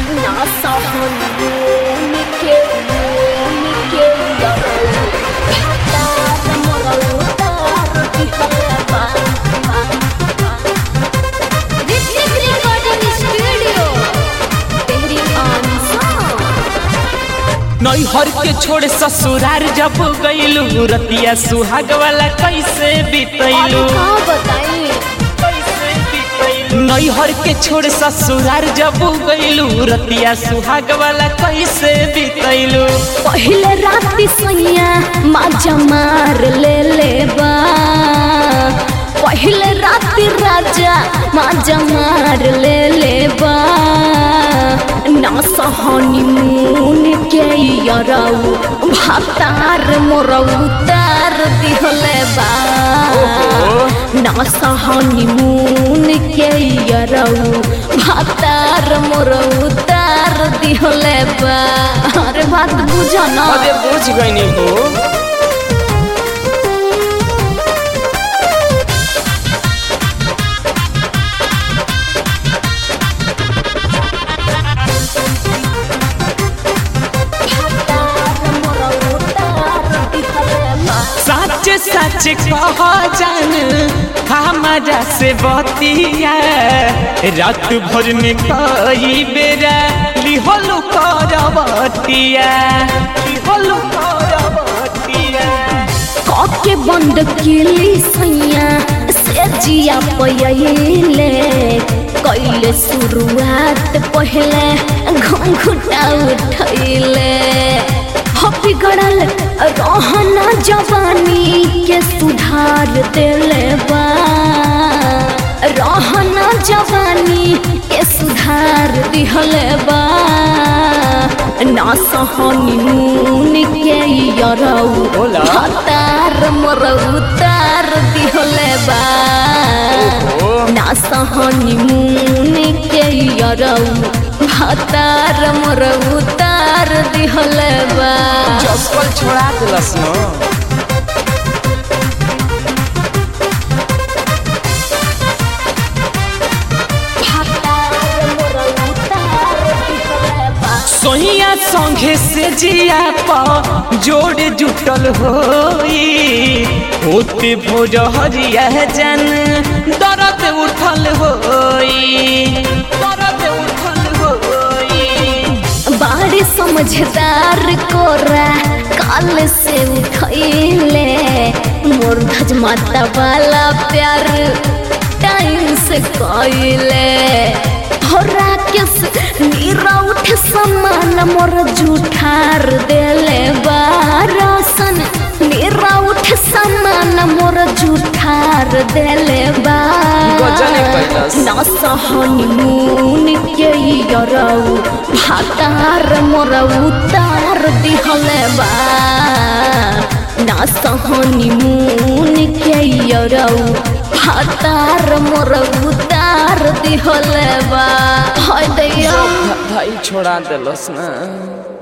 नैहर के छोड़ ससुरार जब गइलू रतिया सुहाग वाला कैसे बितैलू नैहर के छोड़ ससुरार जब गइलू रतिया सुहाग वाला कैसे बितैलू। पहले राती सैया माजा मार ले बा पहले राती राजा माजा मार ले बा ना सहनी मुन के यराऊ भातार मोरऊ तार दिहले बा ना सहनी मुन के यराऊ भातार मोरऊ तार दिहले बा। अरे बात बुझो ना। अरे बुझ गइनी हो। सच कह जान हमारा से बतिया रात भर में कई बेरा लिहलू करवतिया के बंद किली सैया से जिया पयले कैले शुरुआत पहले घुंघुटा उठैले बिगड़ल रहना जवानी के सुधार दिले बा रहना जवानी के सुधार दिहले बा ना सहनी मुन के यरऊ भातार मोरऊ तार दिहले बा ना सहनी मुन के यरऊ भातार मोरऊ तार दिहले बा। चप्पल छोड़ा दिलस न। सोहिया संगे से जिया पा जोड़ जुटल होई होते भोज हरिया जन दर्द उठल होई बाड़ी समझदार कोरा काल से उठैले मोर धज माता वाला प्यार टाइम से कइले होरा के नीरा उठ समान मोर जूठार देले बारसन नीरा उठ समान मोर जूठार देले बा ना सहनी मुन के यरऊ भातार मोर उतार दिहले बा ना सहनी मुन के यरऊ भातार मोर उतार दिहले बा। हाय दैया भाई छोड़ा दिलस ना।